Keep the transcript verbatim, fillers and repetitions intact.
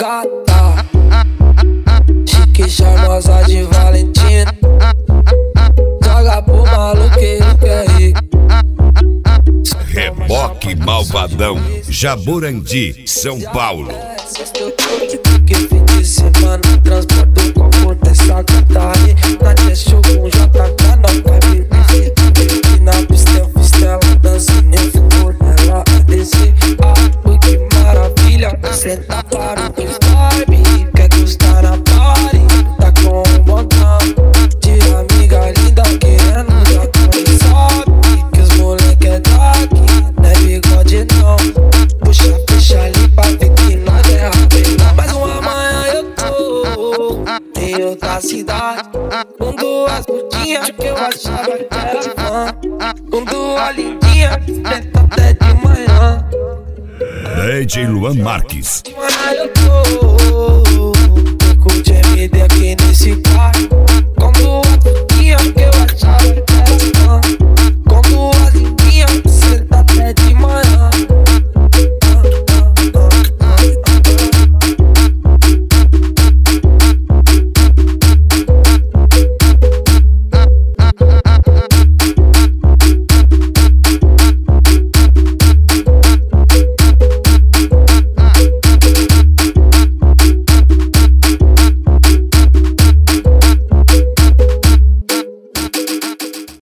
gata, chique charmosa de Valentina. Joga pro maluqueiro que é rico. Reboque Malvadão, Jaborandi, São Paulo. Que fim de semana transporto com a cor dessa gata aí. Nadia show com J K, não vai me ver. E na pista eu fiz tela, dançando eu fico nela a descer. Ah, que maravilha, senta para o vibe. Quer gostar na party, tá com um montão de amiga linda querendo dar com sobe. Que os moleque é daqui, não é bigode não. Puxa, fecha ali pra ver que nós é rapela. Mas uma manhã eu tô em outra cidade, com duas putinhas que eu achava que era fã, com duas lindinhas, tenta até de manhã. D J Luan Marques. Manhã eu tô, tô com o J M D aqui nesse quarto.